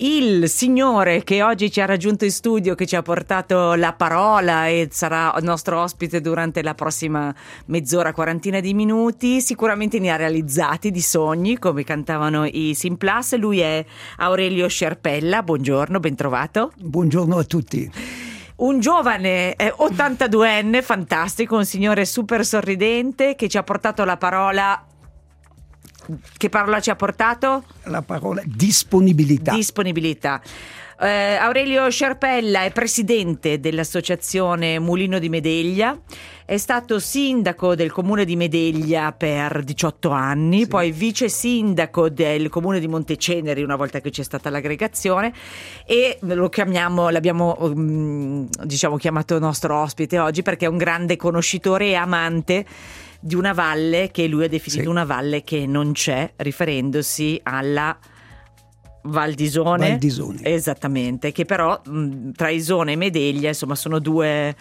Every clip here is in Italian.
il signore che oggi ci ha raggiunto in studio, che ci ha portato la parola e sarà nostro ospite durante la prossima mezz'ora, quarantina di minuti, sicuramente ne ha realizzati di sogni, come cantavano i Simplus. Lui è Aurelio Scerpella. Buongiorno, ben trovato. Buongiorno a tutti. Un giovane 82enne, fantastico, un signore super sorridente che ci ha portato la parola. Che parola ci ha portato? La parola disponibilità. Disponibilità. Aurelio Scerpella è presidente dell'associazione Mulino di Medeglia, è stato sindaco del comune di Medeglia per 18 anni, sì. Poi vice sindaco del comune di Monteceneri una volta che c'è stata l'aggregazione, e l'abbiamo chiamato nostro ospite oggi perché è un grande conoscitore e amante di una valle che lui ha definito una valle che non c'è, riferendosi alla Val d'Isone. Esattamente, che però tra Isone e Medeglia insomma sono due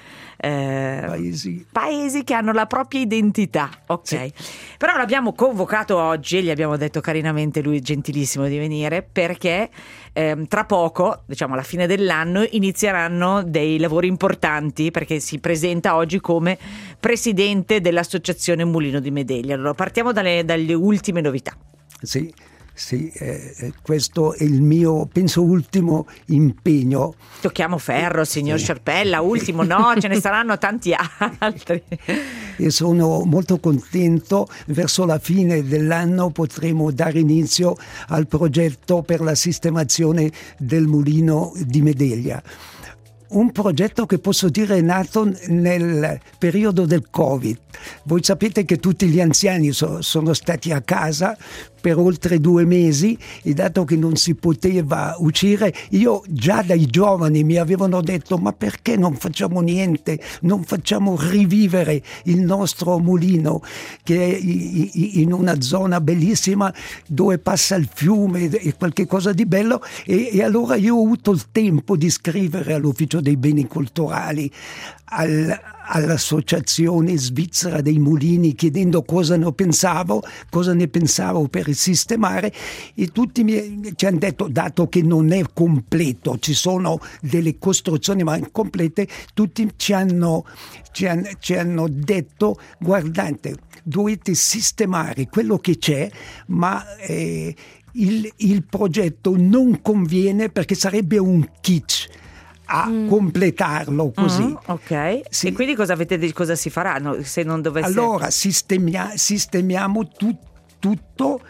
paesi che hanno la propria identità, ok? Sì. Però l'abbiamo convocato oggi e gli abbiamo detto carinamente, lui è gentilissimo di venire, perché tra poco, diciamo alla fine dell'anno, inizieranno dei lavori importanti, perché si presenta oggi come presidente dell'associazione Mulino di Medeglia. Allora partiamo dalle ultime novità. Sì, questo è il mio, penso, ultimo impegno. Tocchiamo ferro, signor Scerpella, ultimo no, ce ne saranno tanti altri. E sono molto contento, verso la fine dell'anno potremo dare inizio al progetto per la sistemazione del Mulino di Medeglia. Un progetto che posso dire è nato nel periodo del Covid. Voi sapete che tutti gli anziani sono stati a casa per oltre 2 mesi, e dato che non si poteva uscire, io già dai giovani mi avevano detto: ma perché non facciamo niente, non facciamo rivivere il nostro mulino che è in una zona bellissima dove passa il fiume e qualche cosa di bello. E allora io ho avuto il tempo di scrivere all'Ufficio dei Beni Culturali, all'Associazione Svizzera dei Mulini, chiedendo cosa ne pensavo per sistemare, e tutti ci hanno detto, dato che non è completo, ci sono delle costruzioni ma incomplete, tutti ci hanno detto: guardate, dovete sistemare quello che c'è, ma il progetto non conviene perché sarebbe un kitsch a completarlo così. Ok. Sì. E quindi cosa si farà? No, se non dovesse... Allora sistemiamo tutto,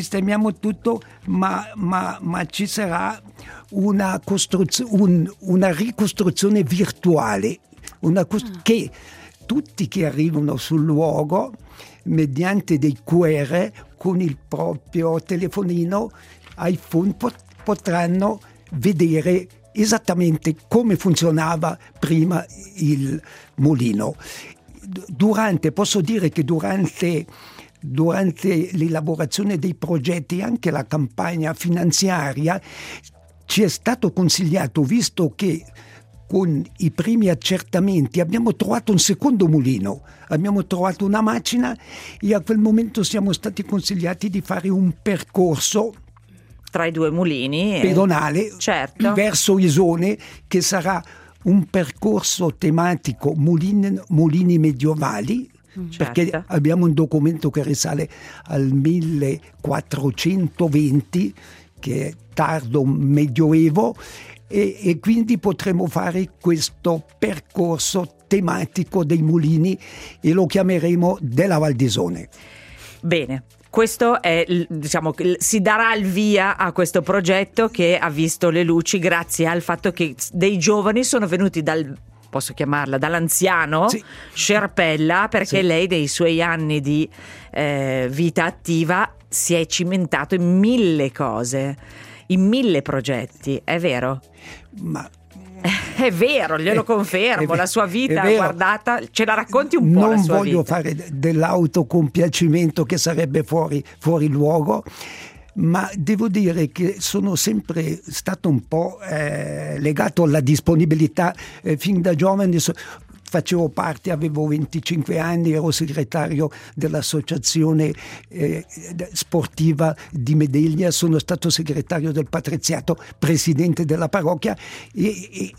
ma ci sarà una ricostruzione virtuale, che tutti che arrivano sul luogo, mediante dei QR con il proprio telefonino iPhone, potranno vedere esattamente come funzionava prima il mulino. Posso dire che durante l'elaborazione dei progetti, anche la campagna finanziaria, ci è stato consigliato, visto che con i primi accertamenti abbiamo trovato un secondo mulino, abbiamo trovato una macina, e a quel momento siamo stati consigliati di fare un percorso tra i due mulini pedonale, certo, verso Isone, che sarà un percorso tematico mulini medievali, certo, perché abbiamo un documento che risale al 1420, che è tardo medioevo, e quindi potremo fare questo percorso tematico dei mulini e lo chiameremo della Val d'Isone. Bene. Questo è, si darà il via a questo progetto, che ha visto le luci grazie al fatto che dei giovani sono venuti dall'anziano Scerpella, perché lei dei suoi anni di vita attiva si è cimentato in 1000 cose, in 1000 progetti, è vero? Ma è vero, glielo confermo, la sua vita guardata, ce la racconti un po'? Non voglio fare dell'autocompiacimento che sarebbe fuori luogo, ma devo dire che sono sempre stato un po' legato alla disponibilità fin da giovane. facevo parte, avevo 25 anni, ero segretario dell'associazione sportiva di Medeglia, sono stato segretario del patriziato, presidente della parrocchia e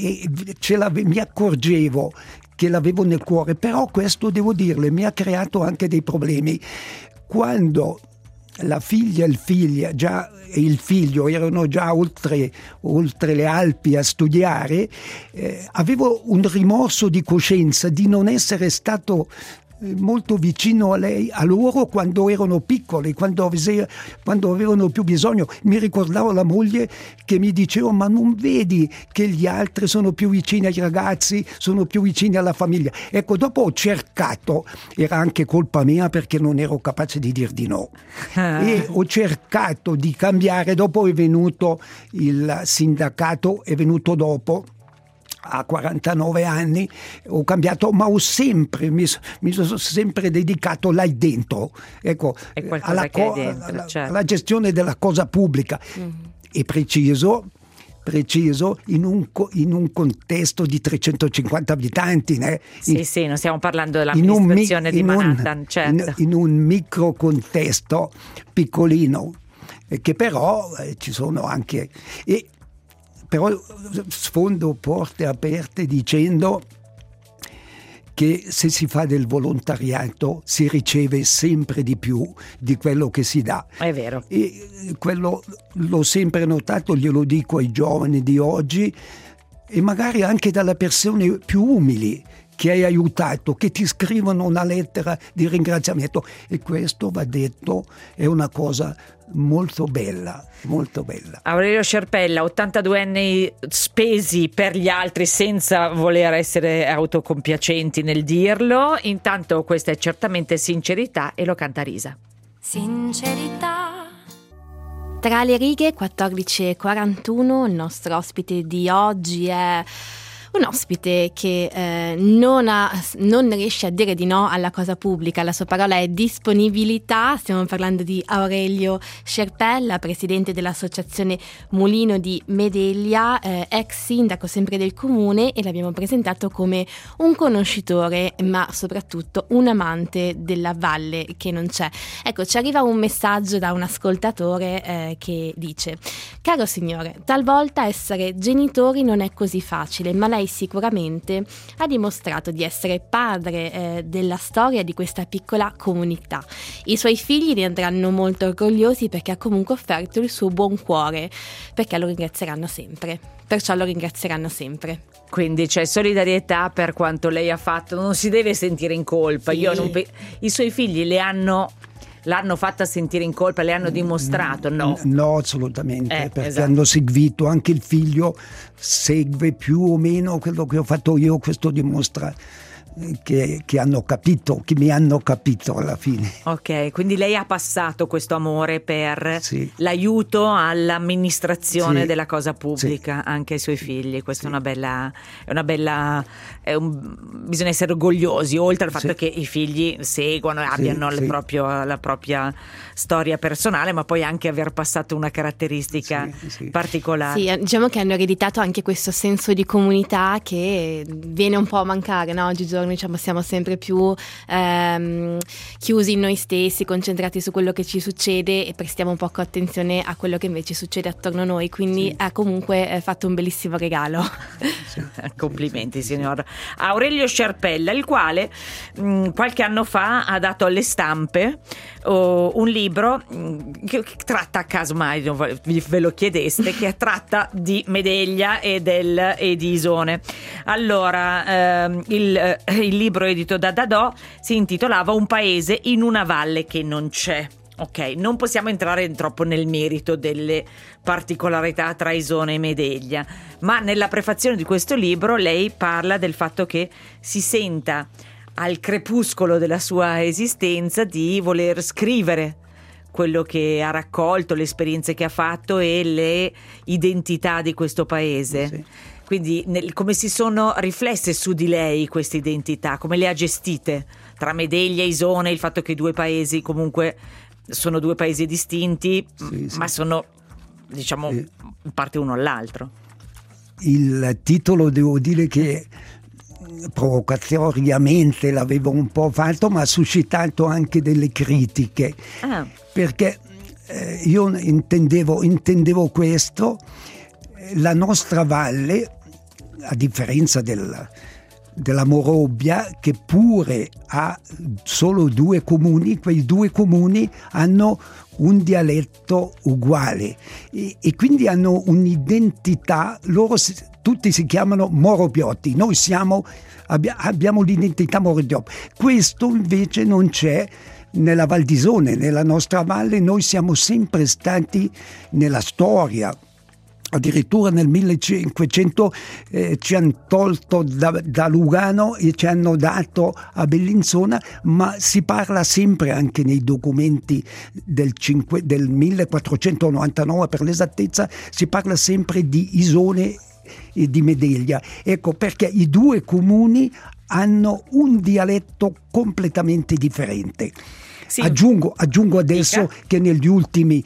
mi accorgevo che l'avevo nel cuore, però questo devo dirle mi ha creato anche dei problemi. Quando la figlia e il figlio erano già oltre le Alpi a studiare, avevo un rimorso di coscienza di non essere stato molto vicino a loro quando erano piccoli, quando avevano più bisogno. Mi ricordavo la moglie che mi diceva: ma non vedi che gli altri sono più vicini ai ragazzi, sono più vicini alla famiglia? Ecco, dopo ho cercato, era anche colpa mia perché non ero capace di dir di no, e ho cercato di cambiare. Dopo è venuto il sindacato, è venuto dopo, a 49 anni ho cambiato, ma mi sono sempre dedicato là dentro, ecco, alla gestione della cosa pubblica. E preciso in un contesto di 350 abitanti. Sì, non stiamo parlando dell'amministrazione di Manhattan, certo. In un micro contesto piccolino, che però ci sono anche... Però sfondo porte aperte dicendo che se si fa del volontariato si riceve sempre di più di quello che si dà. È vero. E quello l'ho sempre notato, glielo dico ai giovani di oggi, e magari anche dalle persone più umili che hai aiutato, che ti scrivono una lettera di ringraziamento, e questo, va detto, è una cosa molto bella, molto bella. Aurelio Scerpella, 82 anni spesi per gli altri senza voler essere autocompiacenti nel dirlo. Intanto questa è certamente sincerità e lo canta Risa. Sincerità. Tra le righe, 14:41, il nostro ospite di oggi è un ospite che non riesce a dire di no alla cosa pubblica. La sua parola è disponibilità. Stiamo parlando di Aurelio Scerpella, presidente dell'associazione Mulino di Medeglia, ex sindaco sempre del comune, e l'abbiamo presentato come un conoscitore, ma soprattutto un amante della valle che non c'è. Ecco, ci arriva un messaggio da un ascoltatore che dice: caro signore, talvolta essere genitori non è così facile, ma lei sicuramente ha dimostrato di essere padre della storia di questa piccola comunità. I suoi figli ne andranno molto orgogliosi perché ha comunque offerto il suo buon cuore, perché lo ringrazieranno sempre. Perciò lo ringrazieranno sempre. Quindi c'è solidarietà per quanto lei ha fatto, non si deve sentire in colpa. Sì. I suoi figli l'hanno fatta sentire in colpa, le hanno dimostrato? No, assolutamente, perché esatto. Hanno seguito, anche il figlio segue più o meno quello che ho fatto io. Questo dimostra che hanno capito, che mi hanno capito alla fine. Ok, quindi lei ha passato questo amore per Sì. l'aiuto all'amministrazione Sì. della cosa pubblica, Sì. anche ai suoi figli. Questa Sì. è una bella bisogna essere orgogliosi, oltre al fatto Sì. che i figli seguono e Sì, abbiano sì. la propria storia personale, ma poi anche aver passato una caratteristica Sì. particolare. Sì, diciamo che hanno ereditato anche questo senso di comunità che viene un po' a mancare, no? Oggigiorno, diciamo, siamo sempre più chiusi in noi stessi, concentrati su quello che ci succede e prestiamo un poco attenzione a quello che invece succede attorno a noi, quindi ha comunque fatto un bellissimo regalo. Complimenti signor Aurelio Scerpella, il quale qualche anno fa ha dato alle stampe un libro che tratta, casomai ve lo chiedeste, che tratta di Medeglia e di Isone. Allora il libro edito da Dadò si intitolava Un paese in una valle che non c'è. Ok, non possiamo entrare troppo nel merito delle particolarità tra Isone e Medeglia, ma nella prefazione di questo libro lei parla del fatto che si senta al crepuscolo della sua esistenza di voler scrivere quello che ha raccolto, le esperienze che ha fatto e le identità di questo paese. Sì. Quindi come si sono riflesse su di lei queste identità, come le ha gestite tra Medeglia e Isone, il fatto che i due paesi comunque sono due paesi distinti, Sì. ma sono, diciamo, in parte uno all'altro. Il titolo, devo dire che provocatoriamente l'avevo un po' fatto, ma ha suscitato anche delle critiche, perché io intendevo questo: la nostra valle, a differenza della Morobbia, che pure ha solo 2 comuni, quei 2 comuni hanno un dialetto uguale e quindi hanno un'identità. Loro tutti si chiamano Morobbiotti, noi abbiamo l'identità Morobbiotti. Questo invece non c'è nella Val d'Isone. Nella nostra valle noi siamo sempre stati, nella storia, addirittura nel 1500 ci hanno tolto da Lugano e ci hanno dato a Bellinzona, ma si parla sempre, anche nei documenti del 1499 per l'esattezza, si parla sempre di Isone e di Medeglia. Ecco perché i 2 comuni hanno un dialetto completamente differente. Sì. Aggiungo adesso che negli ultimi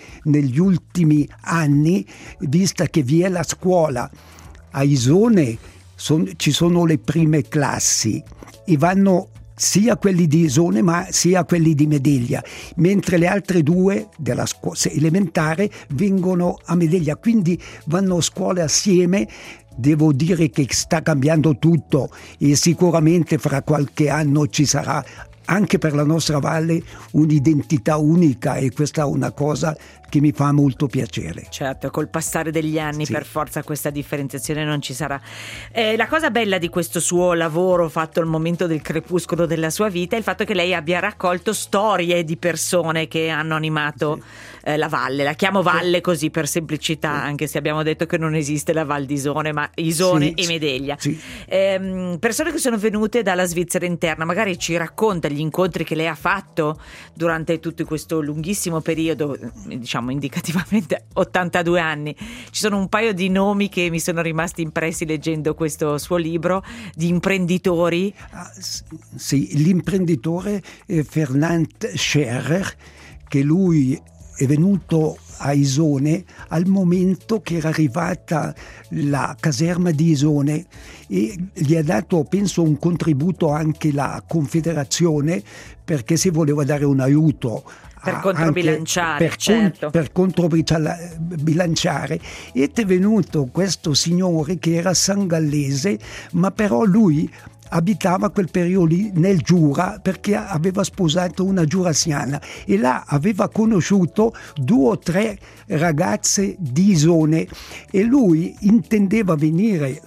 anni, vista che vi è la scuola a Isone, ci sono le prime classi e vanno sia quelli di Isone ma sia quelli di Medeglia, mentre le altre 2 della scuola elementare vengono a Medeglia, quindi vanno a scuola assieme. Devo dire che sta cambiando tutto e sicuramente fra qualche anno ci sarà anche per la nostra valle un'identità unica, e questa è una cosa che mi fa molto piacere. Certo, col passare degli anni sì, per forza questa differenziazione non ci sarà. La cosa bella di questo suo lavoro fatto al momento del crepuscolo della sua vita è il fatto che lei abbia raccolto storie di persone che hanno animato la valle. La chiamo valle così per semplicità, anche se abbiamo detto che non esiste la Val d'Isone, ma Isone e Medeglia. Persone che sono venute dalla Svizzera interna. Magari ci racconta gli incontri che lei ha fatto durante tutto questo lunghissimo periodo, diciamo indicativamente 82 anni. Ci sono un paio di nomi che mi sono rimasti impressi leggendo questo suo libro, di imprenditori. Sì, l'imprenditore Fernand Scherer, che lui è venuto a Isone al momento che era arrivata la caserma di Isone e gli ha dato, penso, un contributo anche la Confederazione, perché si voleva dare un aiuto per controbilanciare, per controbilanciare, ed è venuto questo signore che era sangallese, ma però lui abitava quel periodo lì nel Giura, perché aveva sposato una giurassiana e là aveva conosciuto 2 o 3 ragazze di Isone e lui intendeva venire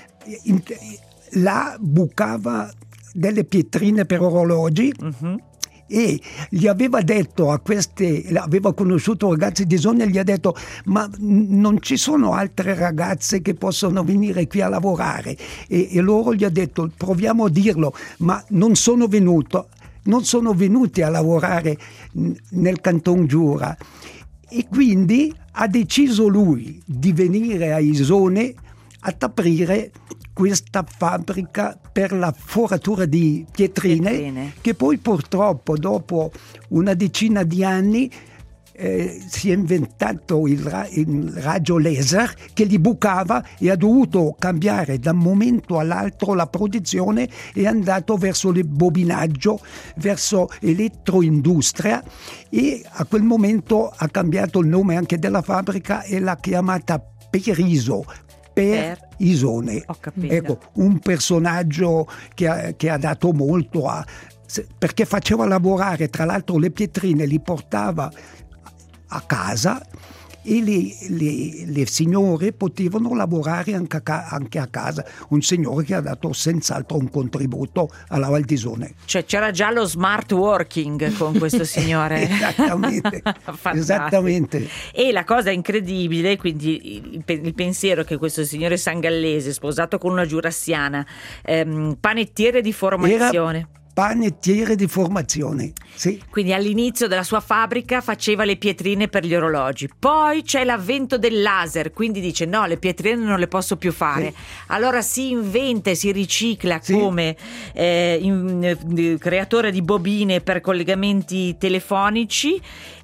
là, bucava delle pietrine per orologi. E gli aveva detto aveva conosciuto ragazzi di Isone e gli ha detto: ma non ci sono altre ragazze che possono venire qui a lavorare? E loro gli ha detto: proviamo a dirlo, ma non sono venuti a lavorare nel Canton Giura. E quindi ha deciso lui di venire a Isone ad aprire questa fabbrica per la foratura di pietrine, che poi purtroppo dopo una decina di anni si è inventato il raggio laser che li bucava e ha dovuto cambiare da un momento all'altro la produzione, è andato verso il bobinaggio, verso elettroindustria, e a quel momento ha cambiato il nome anche della fabbrica e l'ha chiamata Periso, per Isone. Ecco, un personaggio che ha dato molto perché faceva lavorare, tra l'altro le pietrine li portava a casa e le signore potevano lavorare anche a casa. Un signore che ha dato senz'altro un contributo alla Val d'Isone. Cioè c'era già lo smart working con questo signore. Esattamente. E la cosa incredibile, quindi il pensiero che questo signore sangallese, sposato con una giurassiana, panettiere di formazione. Panettiere di formazione, sì. Quindi all'inizio della sua fabbrica faceva le pietrine per gli orologi, poi c'è l'avvento del laser, quindi dice no, le pietrine non le posso più fare, allora si inventa e si ricicla come creatore di bobine per collegamenti telefonici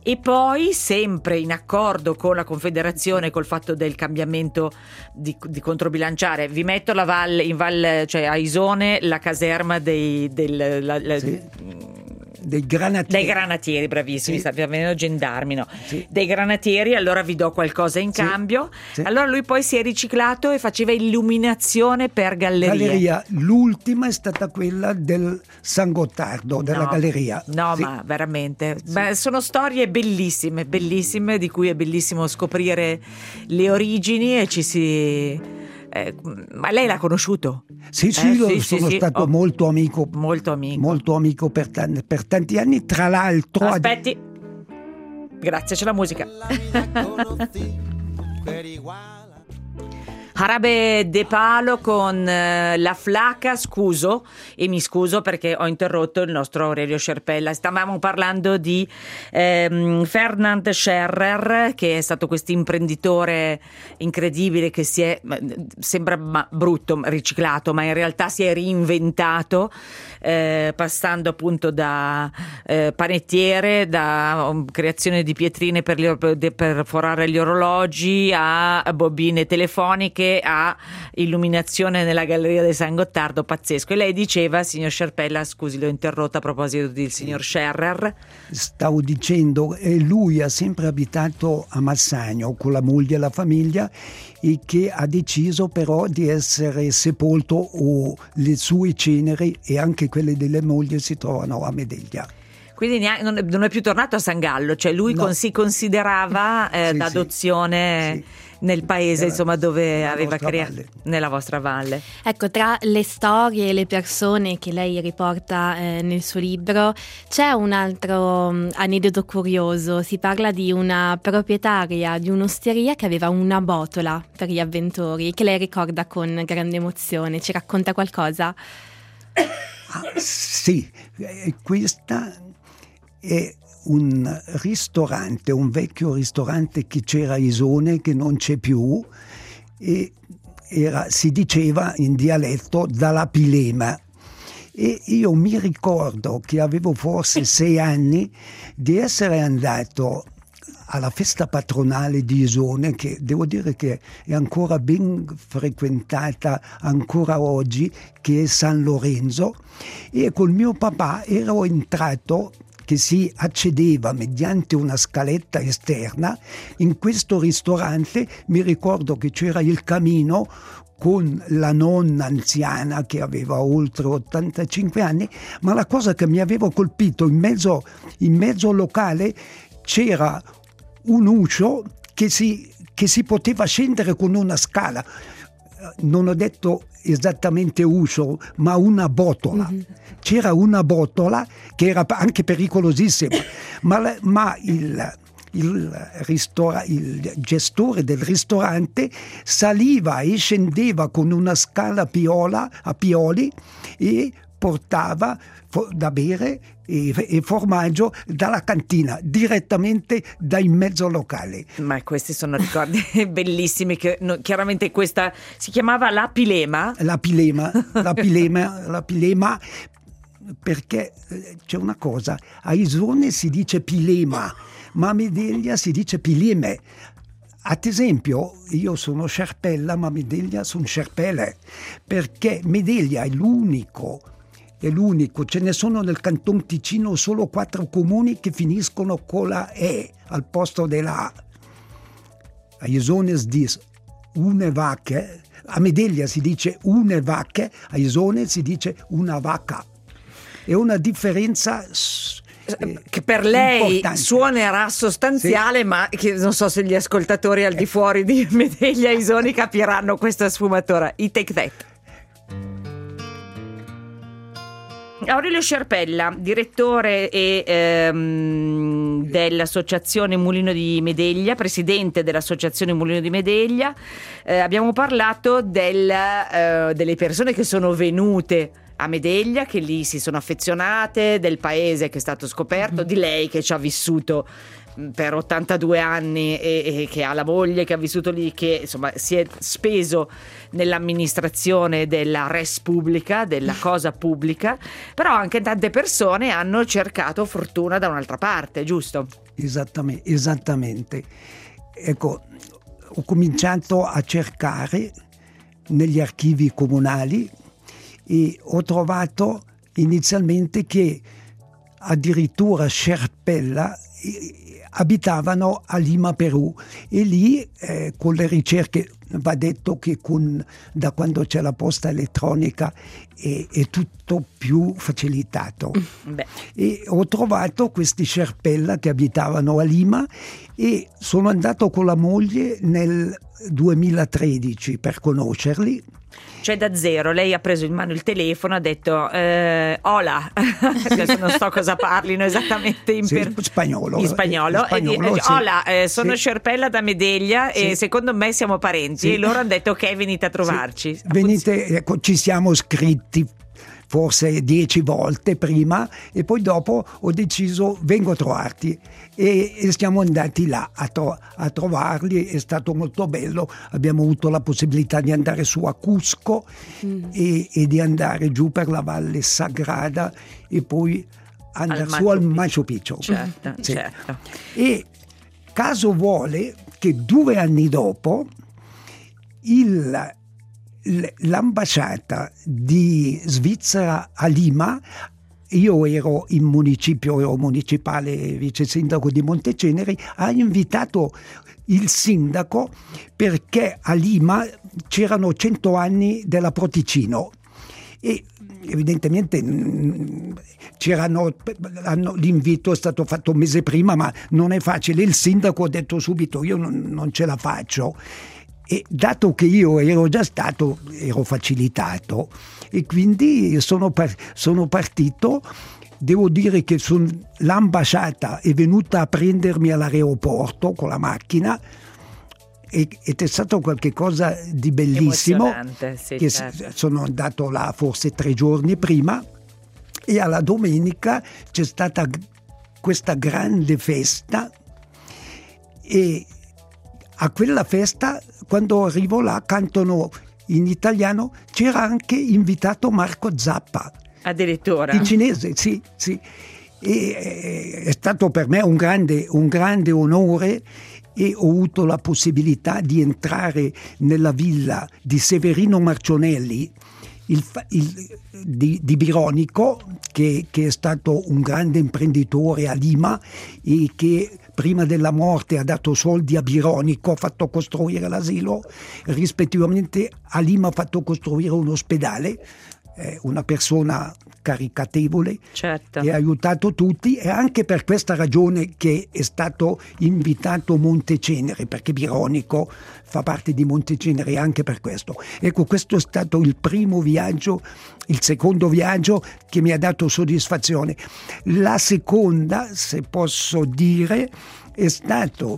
e poi sempre in accordo con la Confederazione, col fatto del cambiamento di controbilanciare, vi metto la valle, in valle, cioè a Isone, la caserma dei granatieri, bravissimi, sì. sta venendo gendarmi, no? Sì. Dei granatieri, allora vi do qualcosa in cambio. Sì. Allora lui poi si è riciclato e faceva illuminazione per gallerie. L'ultima è stata quella del San Gottardo, della galleria. No, sì. ma veramente. Beh, sono storie bellissime, bellissime, di cui è bellissimo scoprire le origini e ci si... ma lei l'ha conosciuto? Sì, sono stato molto amico per tanti anni, tra l'altro. Aspetti, grazie, c'è la musica. Jarabe de Palo con La Flaca, scuso, e mi scuso perché ho interrotto il nostro Aurelio Scerpella. Stavamo parlando di Fernand Scherrer, che è stato questo imprenditore incredibile che si è, sembra brutto, riciclato, ma in realtà si è reinventato, passando appunto da panettiere, da creazione di pietrine per forare gli orologi, a bobine telefoniche, a illuminazione nella galleria del San Gottardo, pazzesco. E lei diceva, signor Scerpella, scusi, l'ho interrotta a proposito del signor Scherrer. Stavo dicendo, lui ha sempre abitato a Massagno con la moglie e la famiglia, e che ha deciso però di essere sepolto, o le sue ceneri e anche quelle delle mogli si trovano a Medeglia. Quindi non è più tornato a San Gallo, cioè lui si considerava d'adozione nel paese, insomma, dove aveva creato, nella vostra valle. Ecco, tra le storie e le persone che lei riporta nel suo libro c'è un altro aneddoto curioso. Si parla di una proprietaria di un'osteria che aveva una botola per gli avventori, che lei ricorda con grande emozione. Ci racconta qualcosa? Sì, questa è un ristorante, un vecchio ristorante che c'era a Isone, che non c'è più, e si diceva in dialetto dalla Pilema. E io mi ricordo che avevo forse 6 anni di essere andato alla festa patronale di Isone, che devo dire che è ancora ben frequentata ancora oggi, che è San Lorenzo, e col mio papà ero entrato, che si accedeva mediante una scaletta esterna in questo ristorante. Mi ricordo che c'era il camino con la nonna anziana che aveva oltre 85 anni, ma la cosa che mi aveva colpito, in mezzo al locale c'era un uscio che si poteva scendere con una scala. Non ho detto esattamente uscio, ma una botola. C'era una botola che era anche pericolosissima, ma il gestore del ristorante saliva e scendeva con una scala a pioli e portava da bere e formaggio dalla cantina, direttamente da in mezzo al locale. Ma questi sono ricordi bellissimi, che chiaramente questa si chiamava La Pilema. La Pilema, perché c'è una cosa, a Isone si dice Pilema, ma a Medeglia si dice Pileme. Ad esempio, io sono Scerpella, ma Medeglia sono Scerpele, perché Medeglia è l'unico, ce ne sono nel Canton Ticino solo 4 comuni che finiscono con la E al posto della A. A Isone si dice une vacche, a Medeglia si dice une vacche, a Isone si dice una vacca. È una differenza che per lei importante. Suonerà sostanziale, sì, ma che non so se gli ascoltatori al di fuori di Medeglia e Isoni capiranno questa sfumatura. I Take That. Aurelio Scerpella, direttore dell'Associazione Mulino di Medeglia, presidente dell'Associazione Mulino di Medeglia. Abbiamo parlato delle persone che sono venute a Medeglia, che lì si sono affezionate, del paese che è stato scoperto, di lei che ci ha vissuto per 82 anni e che ha la moglie che ha vissuto lì, che insomma si è speso nell'amministrazione della res pubblica, della cosa pubblica, però anche tante persone hanno cercato fortuna da un'altra parte, giusto? Esattamente. Ecco, ho cominciato a cercare negli archivi comunali e ho trovato inizialmente che addirittura Scerpella abitavano a Lima, Perù, e lì con le ricerche va detto che da quando c'è la posta elettronica è tutto più facilitato. E ho trovato questi Scerpella che abitavano a Lima e sono andato con la moglie nel 2013 per conoscerli. Cioè da zero, lei ha preso in mano il telefono, ha detto hola, adesso non so cosa parlino esattamente in spagnolo. In spagnolo. Sì. Hola, sono Scerpella da Medeglia e secondo me siamo parenti. Sì. E loro hanno detto ok, venite a trovarci. Venite, ecco, ci siamo scritti forse 10 volte prima e poi dopo ho deciso vengo a trovarti e siamo andati là a trovarli. È stato molto bello, abbiamo avuto la possibilità di andare su a Cusco e di andare giù per la Valle Sagrada e poi andare su al Machu Picchu. Certo. E caso vuole che 2 anni dopo l'ambasciata di Svizzera a Lima, io ero in municipio, ero municipale vice sindaco di Monteceneri, ha invitato il sindaco perché a Lima c'erano 100 anni della Proticino e evidentemente l'invito è stato fatto un mese prima, ma non è facile. Il sindaco ha detto subito io non ce la faccio. E dato che io ero già stato, ero facilitato e quindi sono partito. Devo dire che l'ambasciata è venuta a prendermi all'aeroporto con la macchina ed è stato qualcosa di bellissimo. Sì, che certo. Sono andato là forse 3 giorni prima e alla domenica c'è stata questa grande festa e a quella festa, quando arrivo là, cantano in italiano, c'era anche invitato Marco Zappa. Addirittura? In cinese, sì. E è stato per me un grande onore e ho avuto la possibilità di entrare nella villa di Severino Marcionelli, di Bironico, che è stato un grande imprenditore a Lima e che prima della morte ha dato soldi a Bironico, ha fatto costruire l'asilo, rispettivamente a Lima ha fatto costruire un ospedale, una persona caricatevole, certo, che ha aiutato tutti, e anche per questa ragione che è stato invitato Montecenere, perché Bironico fa parte di Montecenere anche per questo. Ecco, questo è stato il primo viaggio. Il secondo viaggio che mi ha dato soddisfazione. La seconda, se posso dire, è stato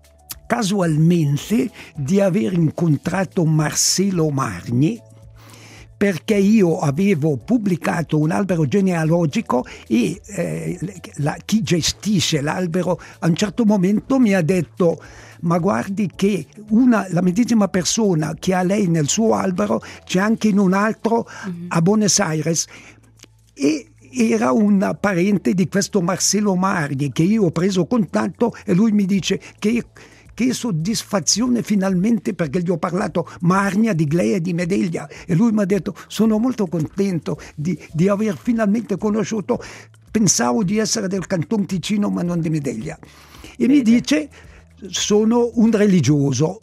casualmente di aver incontrato Marcello Marni, perché io avevo pubblicato un albero genealogico e chi gestisce l'albero a un certo momento mi ha detto: ma guardi che la medesima persona che ha lei nel suo albero c'è anche in un altro a Buenos Aires. E era un parente di questo Marcello Marni che io ho preso contatto e lui mi dice che soddisfazione finalmente, perché gli ho parlato Marnia, di Glea e di Medeglia e lui mi ha detto: sono molto contento di aver finalmente conosciuto, pensavo di essere del Canton Ticino ma non di Medeglia. E mi dice: sono un religioso.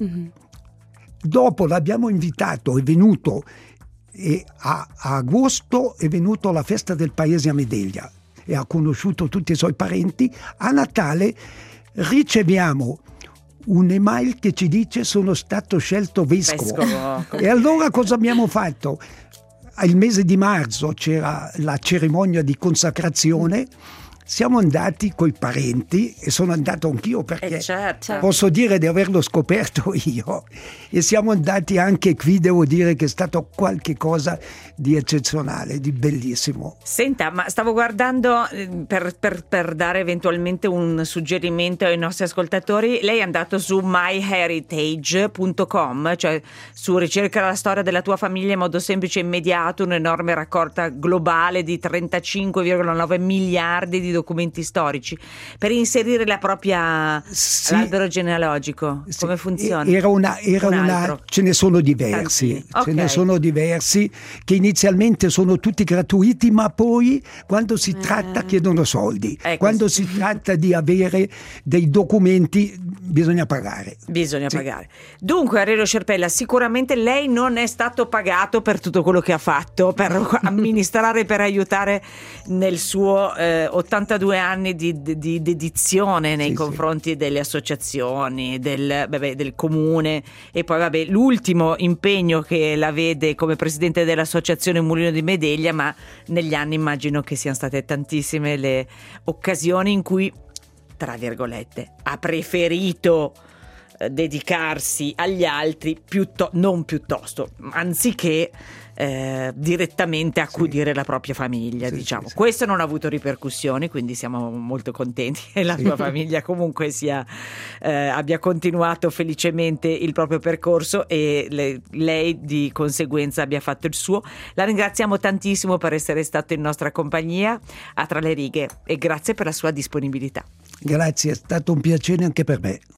Dopo l'abbiamo invitato, è venuto e a agosto è venuto alla festa del paese a Medeglia e ha conosciuto tutti i suoi parenti. A Natale riceviamo un'email che ci dice: sono stato scelto vescovo. E allora cosa abbiamo fatto? Il mese di marzo c'era la cerimonia di consacrazione, siamo andati coi parenti e sono andato anch'io perché certo, posso dire di averlo scoperto io, e siamo andati anche qui. Devo dire che è stato qualche cosa di eccezionale, di bellissimo. Senta, ma stavo guardando per dare eventualmente un suggerimento ai nostri ascoltatori. Lei è andato su myheritage.com, cioè su ricerca la storia della tua famiglia in modo semplice e immediato, un'enorme raccolta globale di 35,9 miliardi di documenti storici per inserire la propria Sì. l'albero genealogico? Sì, Come funziona? Ce ne sono diversi, Tanti. ce ne Ok. sono diversi che inizialmente sono tutti gratuiti, ma poi quando si tratta chiedono soldi. Ecco. Quando si tratta di avere dei documenti bisogna pagare. Bisogna Sì. pagare. Dunque, Aurelio Scerpella, sicuramente lei non è stato pagato per tutto quello che ha fatto, per amministrare, per aiutare nel suo 82 anni di dedizione nei Sì, confronti delle associazioni, del comune, e poi l'ultimo impegno che la vede come presidente dell'associazione Mulino di Medeglia, ma negli anni immagino che siano state tantissime le occasioni in cui, tra virgolette, ha preferito dedicarsi agli altri anziché direttamente accudire la propria famiglia, Sì, diciamo. sì. Questo non ha avuto ripercussioni, quindi siamo molto contenti che la sua famiglia comunque abbia continuato felicemente il proprio percorso e lei di conseguenza abbia fatto il suo. La ringraziamo tantissimo per essere stato in nostra compagnia a Tra le righe e grazie per la sua disponibilità. Grazie, è stato un piacere anche per me.